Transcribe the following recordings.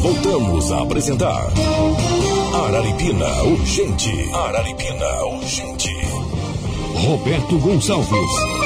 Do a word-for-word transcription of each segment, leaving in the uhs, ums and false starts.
Voltamos a apresentar Araripina Urgente. Araripina Urgente. Roberto Gonçalves.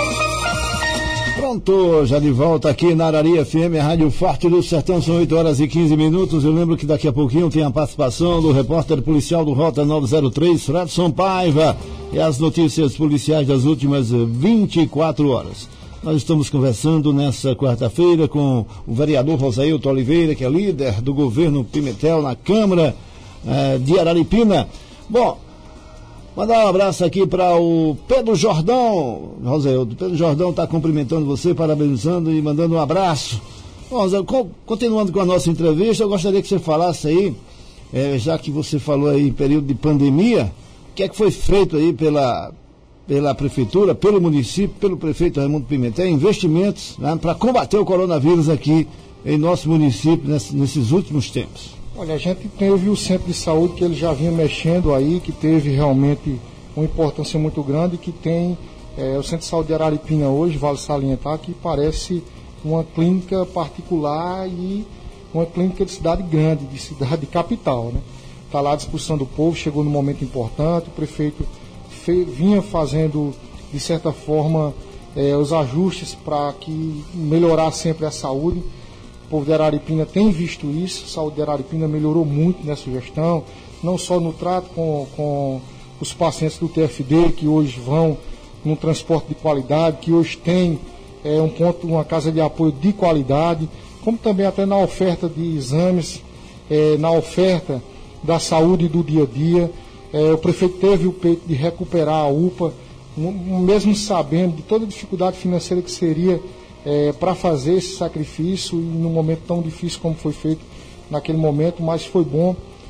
Pronto, já de volta aqui na Arari F M, Rádio Forte do Sertão, são oito horas e quinze minutos. Eu lembro que daqui a pouquinho tem a participação do repórter policial do Rota nove zero três, Fredson Paiva, e as notícias policiais das últimas vinte e quatro horas. Nós estamos conversando nessa quarta-feira com o vereador Rosailton Oliveira, que é líder do governo Pimentel na Câmara eh, de Araripina. Bom, mandar um abraço aqui para o Pedro Jordão. Rosailton, Pedro Jordão está cumprimentando você, parabenizando e mandando um abraço. Bom, Rosailton, continuando com a nossa entrevista, eu gostaria que você falasse aí, eh, já que você falou aí em período de pandemia, o que é que foi feito aí pela... pela prefeitura, pelo município, pelo prefeito Raimundo Pimentel, investimentos, né, para combater o coronavírus aqui em nosso município nesse, nesses últimos tempos. Olha, a gente teve o centro de saúde que ele já vinha mexendo aí, que teve realmente uma importância muito grande, que tem é, o centro de saúde de Araripina hoje, vale salientar, que parece uma clínica particular e uma clínica de cidade grande, de cidade capital, né? Está lá à disposição do povo, chegou num momento importante, o prefeito vinha fazendo, de certa forma, eh, os ajustes para que melhorar sempre a saúde. O povo de Araripina tem visto isso, a saúde de Araripina melhorou muito nessa gestão, não só no trato com, com os pacientes do T F D, que hoje vão num transporte de qualidade, que hoje tem eh, um ponto, uma casa de apoio de qualidade, como também até na oferta de exames, eh, na oferta da saúde do dia a dia. É, o prefeito teve o peito de recuperar a U P A, mesmo sabendo de toda a dificuldade financeira que seria é, para fazer esse sacrifício e num momento tão difícil como foi feito naquele momento, mas foi bom.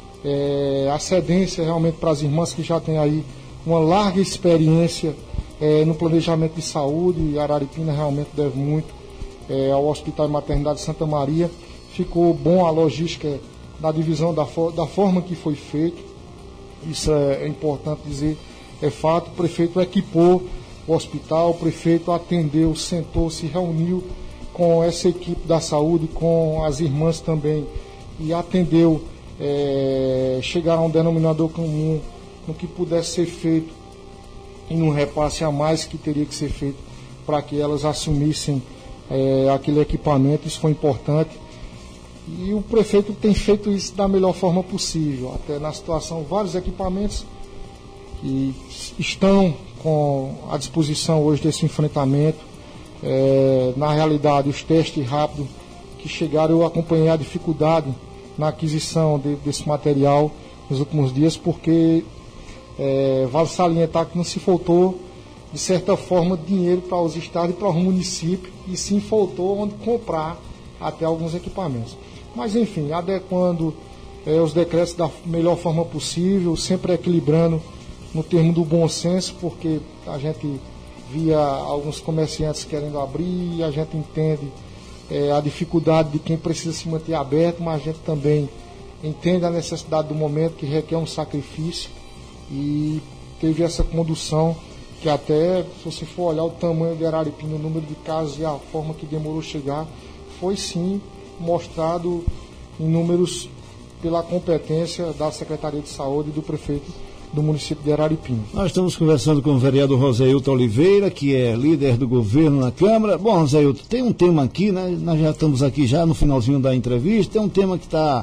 É, a cedência realmente para as irmãs que já têm aí uma larga experiência é, no planejamento de saúde, e Araripina realmente deve muito é, ao Hospital e Maternidade Santa Maria. Ficou bom a logística da divisão da, for- da forma que foi feito. Isso é, é importante dizer, é fato. O prefeito equipou o hospital, o prefeito atendeu, sentou, se reuniu com essa equipe da saúde, com as irmãs também, e atendeu, é, chegar a um denominador comum no que pudesse ser feito e num repasse a mais que teria que ser feito para que elas assumissem é, aquele equipamento. Isso foi importante. E o prefeito tem feito isso da melhor forma possível, até na situação, vários equipamentos que estão com à disposição hoje desse enfrentamento. É, na realidade, os testes rápidos que chegaram, eu acompanhei a dificuldade na aquisição de, desse material nos últimos dias, porque é, vale salientar que não se faltou, de certa forma, dinheiro para os estados e para o município, e sim faltou onde comprar até alguns equipamentos. Mas, enfim, adequando eh, os decretos da melhor forma possível, sempre equilibrando no termo do bom senso, porque a gente via alguns comerciantes querendo abrir, e a gente entende eh, a dificuldade de quem precisa se manter aberto, mas a gente também entende a necessidade do momento, que requer um sacrifício, e teve essa condução que até, se você for olhar o tamanho de Araripina, o número de casos e a forma que demorou chegar, foi sim mostrado em números pela competência da Secretaria de Saúde e do prefeito do município de Araripina. Nós estamos conversando com o vereador Rosailton Oliveira, que é líder do governo na Câmara. Bom, Rosailton, tem um tema aqui, né? Nós já estamos aqui já no finalzinho da entrevista, tem um tema que está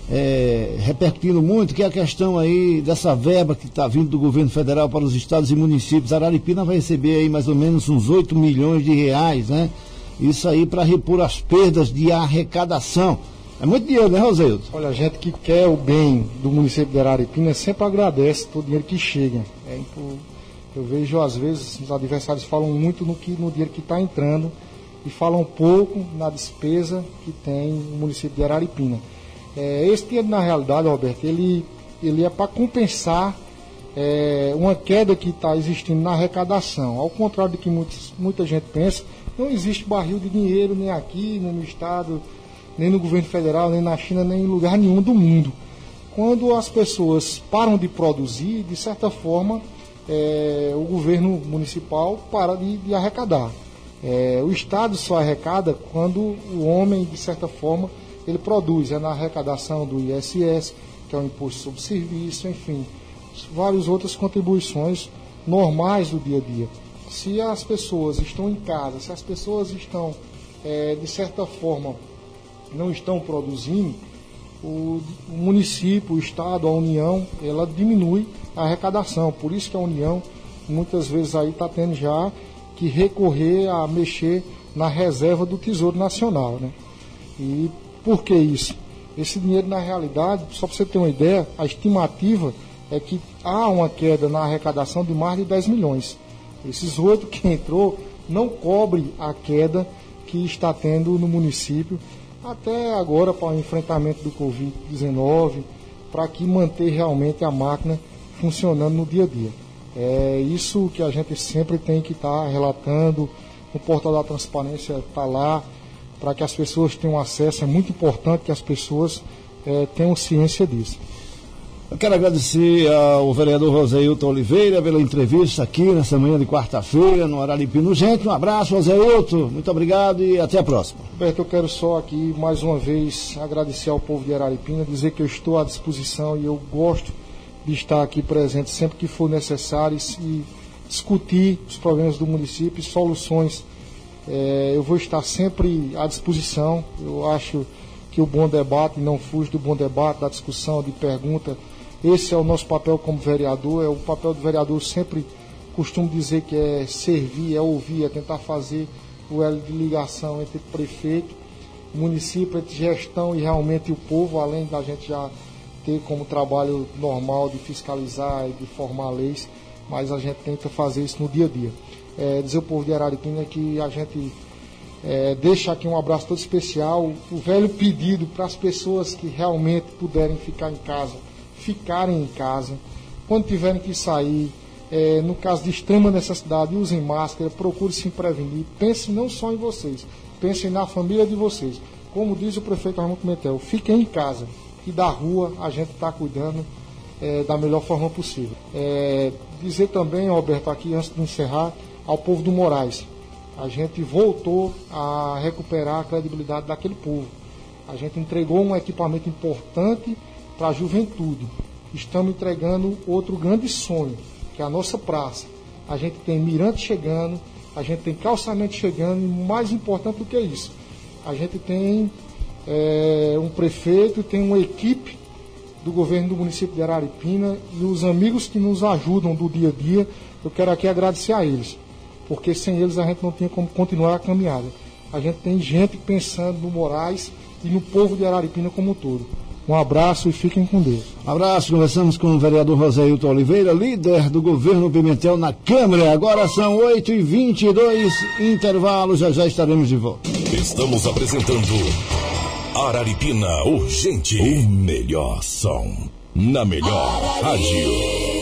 é, repercutindo muito, que é a questão aí dessa verba que está vindo do governo federal para os estados e municípios. Araripina vai receber aí mais ou menos uns oito milhões de reais, né? Isso aí para repor as perdas de arrecadação. É muito dinheiro, né, Rosailton? Olha, a gente que quer o bem do município de Araripina sempre agradece todo o dinheiro que chega. É, eu vejo, às vezes, os adversários falam muito no, que, no dinheiro que está entrando e falam pouco na despesa que tem o município de Araripina. É, esse dinheiro, na realidade, Roberto, ele, ele é para compensar é, uma queda que está existindo na arrecadação. Ao contrário do que muitos, muita gente pensa, não existe barril de dinheiro nem aqui, nem no Estado, nem no governo federal, nem na China, nem em lugar nenhum do mundo. Quando as pessoas param de produzir, de certa forma, é, o governo municipal para de, de arrecadar. É, o Estado só arrecada quando o homem, de certa forma, ele produz, é na arrecadação do I S S, que é o Imposto sobre Serviço, enfim, várias outras contribuições normais do dia a dia. Se as pessoas estão em casa, se as pessoas estão, é, de certa forma, não estão produzindo, o, o município, o Estado, a União, ela diminui a arrecadação. Por isso que a União, muitas vezes, aí está tendo já que recorrer a mexer na reserva do Tesouro Nacional, né? E por que isso? Esse dinheiro, na realidade, só para você ter uma ideia, a estimativa é que há uma queda na arrecadação de mais de dez milhões. Esses oito que entrou não cobre a queda que está tendo no município, até agora para o enfrentamento do covid dezenove, para que manter realmente a máquina funcionando no dia a dia. É isso que a gente sempre tem que estar tá relatando, o portal da transparência está lá, para que as pessoas tenham acesso, é muito importante que as pessoas é, tenham ciência disso. Eu quero agradecer ao vereador Roseilton Oliveira pela entrevista aqui nessa manhã de quarta-feira no Araripina. Gente, um abraço, Roseilton, muito obrigado e até a próxima. Roberto, eu quero só aqui mais uma vez agradecer ao povo de Araripina, dizer que eu estou à disposição e eu gosto de estar aqui presente sempre que for necessário e discutir os problemas do município e soluções. É, eu vou estar sempre à disposição. Eu acho que o bom debate, não fujo do bom debate, da discussão, de pergunta. Esse é o nosso papel como vereador. É o papel do vereador, sempre costumo dizer que é servir, é ouvir, é tentar fazer o elo de ligação entre prefeito, município, entre gestão e realmente o povo, além da gente já ter como trabalho normal de fiscalizar e de formar leis, mas a gente tenta fazer isso no dia a dia. É, dizer ao povo de Araripina que a gente é, deixa aqui um abraço todo especial, o velho pedido para as pessoas que realmente puderem ficar em casa, ficarem em casa, quando tiverem que sair, é, no caso de extrema necessidade, usem máscara, procurem se prevenir, pensem não só em vocês, pensem na família de vocês. Como diz o prefeito Raimundo Pimentel, fiquem em casa, e da rua a gente está cuidando é, da melhor forma possível. É, dizer também, Roberto, aqui antes de encerrar, ao povo do Moraes, a gente voltou a recuperar a credibilidade daquele povo. A gente entregou um equipamento importante para a juventude. Estamos entregando outro grande sonho, que é a nossa praça. A gente tem mirante chegando, a gente tem calçamento chegando, e mais importante do que isso, a gente tem é, um prefeito, tem uma equipe do governo do município de Araripina e os amigos que nos ajudam do dia a dia. Eu quero aqui agradecer a eles, porque sem eles a gente não tinha como continuar a caminhada. A gente tem gente pensando no Moraes e no povo de Araripina como um todo. Um abraço e fiquem com Deus. Um abraço, conversamos com o vereador Roseilton Oliveira, líder do governo Pimentel na Câmara. Agora são oito e vinte e dois, intervalo, já já estaremos de volta. Estamos apresentando Araripina Urgente, o melhor som, na melhor rádio.